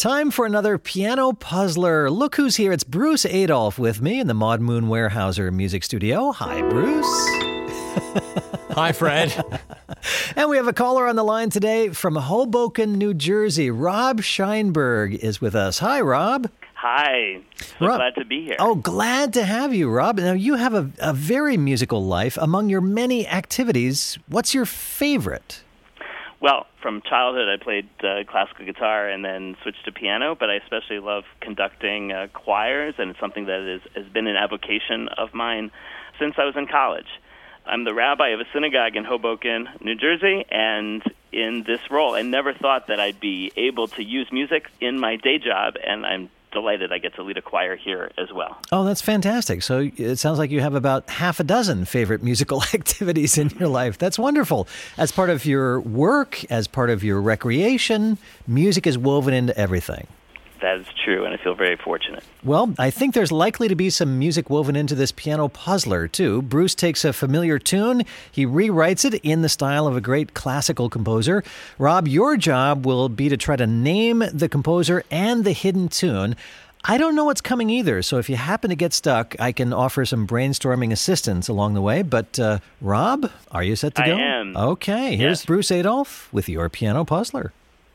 Time for another piano puzzler. Look who's here. It's Bruce Adolphe with me in the Maud Moon Weyerhaeuser Music Studio. Hi, Bruce. Hi, Fred. And we have a caller on the line today from Hoboken, New Jersey. Rob Scheinberg is with us. Hi, Rob. Hi. Rob, Glad to be here. Oh, glad to have you, Rob. Now, you have a very musical life. Among your many activities, what's your favorite? Well, from childhood, I played classical guitar and then switched to piano, but I especially love conducting choirs, and it's something that has been an avocation of mine since I was in college. I'm the rabbi of a synagogue in Hoboken, New Jersey, and in this role, I never thought that I'd be able to use music in my day job, and I'm delighted I get to lead a choir here as well. Oh, that's fantastic. So it sounds like you have about half a dozen favorite musical activities in your life. That's wonderful. As part of your work, as part of your recreation, music is woven into everything. That is true, and I feel very fortunate. Well, I think there's likely to be some music woven into this piano puzzler, too. Bruce takes a familiar tune, he rewrites it in the style of a great classical composer. Rob, your job will be to try to name the composer and the hidden tune. I don't know what's coming either, so if you happen to get stuck, I can offer some brainstorming assistance along the way. But, Rob, are you set to go? I am. Okay, here's Yes. Bruce Adolphe with your piano puzzler.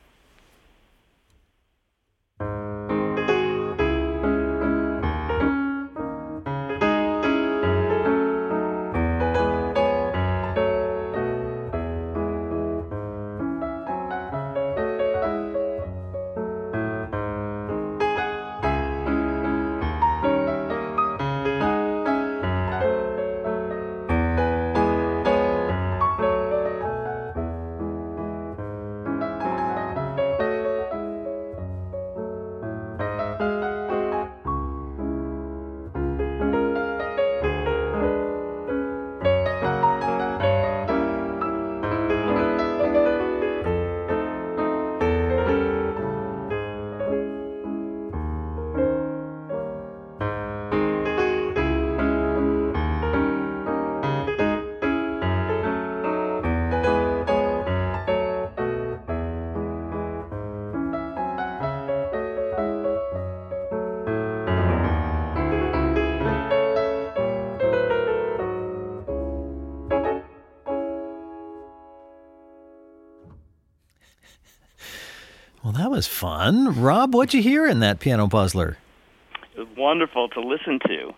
Well, that was fun. Rob, what'd you hear in that piano puzzler? It was wonderful to listen to.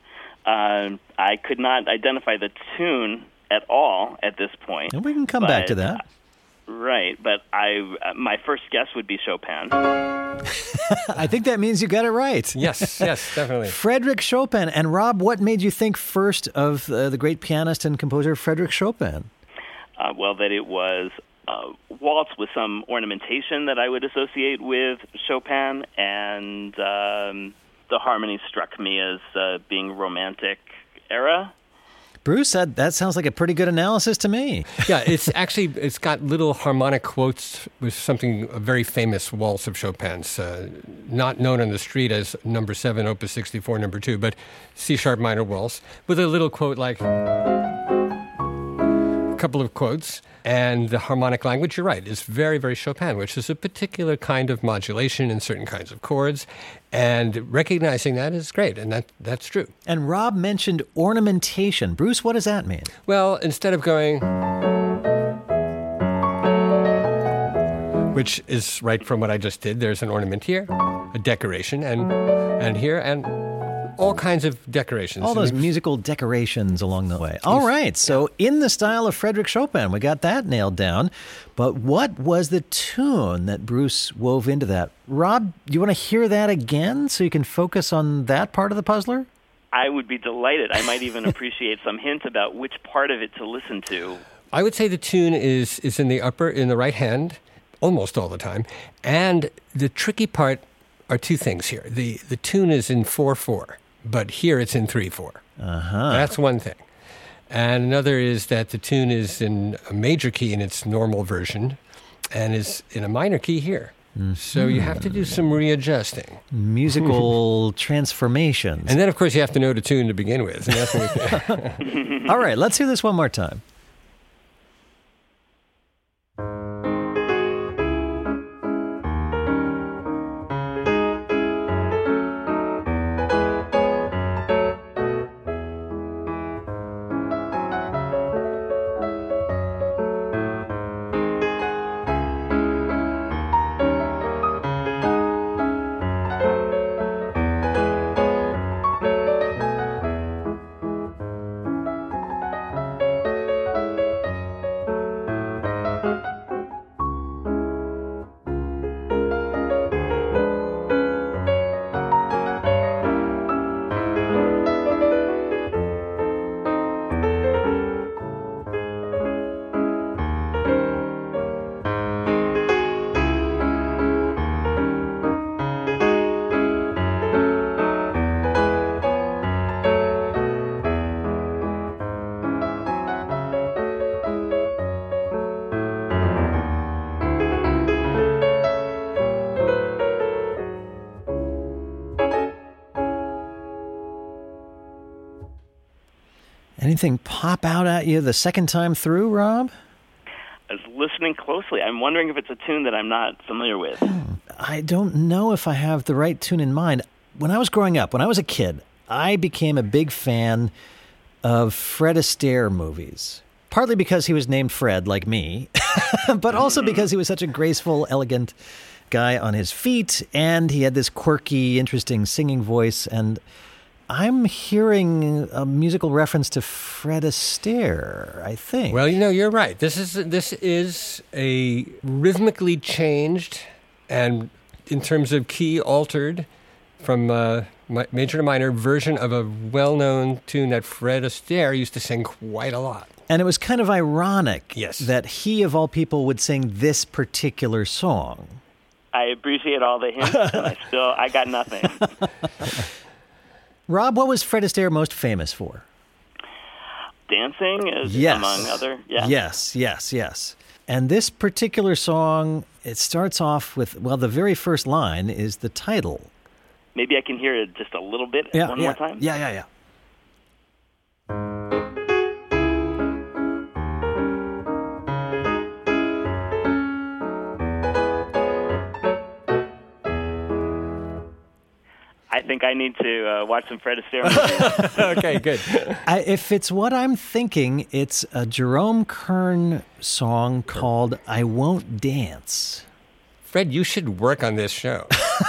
I could not identify the tune at all at this point. And we can come back to that. Right, but my first guess would be Chopin. I think that means you got it right. Yes, definitely. Frédéric Chopin. And Rob, what made you think first of the great pianist and composer Frédéric Chopin? Well, that it was a waltz with some ornamentation that I would associate with Chopin, and the harmony struck me as being romantic era. Bruce, that sounds like a pretty good analysis to me. Yeah, it's got little harmonic quotes with a very famous waltz of Chopin's, not known on the street as number 7, opus 64, number 2, but C-sharp minor waltz, with a little quote like, a couple of quotes, and the harmonic language, you're right, is very, very Chopin, which is a particular kind of modulation in certain kinds of chords, and recognizing that is great, and that's true. And Rob mentioned ornamentation. Bruce, what does that mean? Well, instead of going, which is right from what I just did, there's an ornament here, a decoration, and here, and all kinds of decorations. All those musical decorations along the way. All right, so in the style of Frédéric Chopin, we got that nailed down. But what was the tune that Bruce wove into that? Rob, you want to hear that again so you can focus on that part of the puzzler? I would be delighted. I might even appreciate some hint about which part of it to listen to. I would say the tune is in the right hand, almost all the time. And the tricky part are two things here. The tune is in 4/4. But here it's in 3/4. That's one thing. And another is that the tune is in a major key in its normal version and is in a minor key here. Mm-hmm. So you have to do some readjusting. Musical transformations. And then, of course, you have to know the tune to begin with. And that's what All right, let's hear this one more time. Anything pop out at you the second time through, Rob? I was listening closely. I'm wondering if it's a tune that I'm not familiar with. I don't know if I have the right tune in mind. When I was growing up, when I was a kid, I became a big fan of Fred Astaire movies. Partly because he was named Fred, like me, but also because he was such a graceful, elegant guy on his feet, and he had this quirky, interesting singing voice, and I'm hearing a musical reference to Fred Astaire, I think. Well, you're right. This is a rhythmically changed and, in terms of key, altered from major to minor version of a well-known tune that Fred Astaire used to sing quite a lot. And it was kind of ironic Yes. that he, of all people, would sing this particular song. I appreciate all the hints, and I got nothing. Rob, what was Fred Astaire most famous for? Dancing, Yes. among other. Yeah. Yes. And this particular song, it starts off with, well, the very first line is the title. Maybe I can hear it just a little bit one more time. Yeah. I think I need to watch some Fred Astaire movies. Okay, good. If it's what I'm thinking, it's a Jerome Kern song called I Won't Dance. Fred, you should work on this show.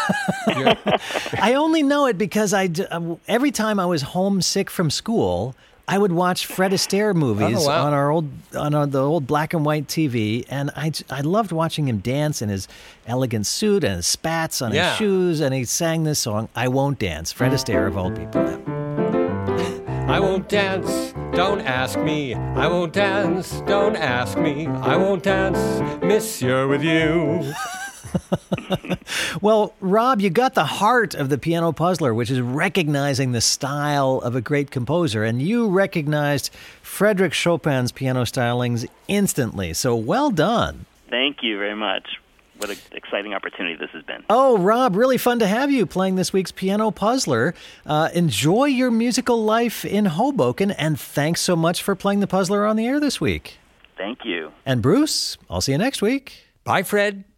I only know it because every time I was homesick from school, I would watch Fred Astaire movies on the old black and white TV, and I loved watching him dance in his elegant suit and his spats on his shoes, and he sang this song, I Won't Dance, Fred Astaire of all people. I won't dance, don't ask me. I won't dance, don't ask me. I won't dance, miss you with you. Well, Rob, you got the heart of the piano puzzler, which is recognizing the style of a great composer, and you recognized Frédéric Chopin's piano stylings instantly. So well done. Thank you very much. What an exciting opportunity this has been. Oh, Rob, really fun to have you playing this week's Piano Puzzler. Enjoy your musical life in Hoboken, and thanks so much for playing the puzzler on the air this week. Thank you. And Bruce, I'll see you next week. Bye, Fred.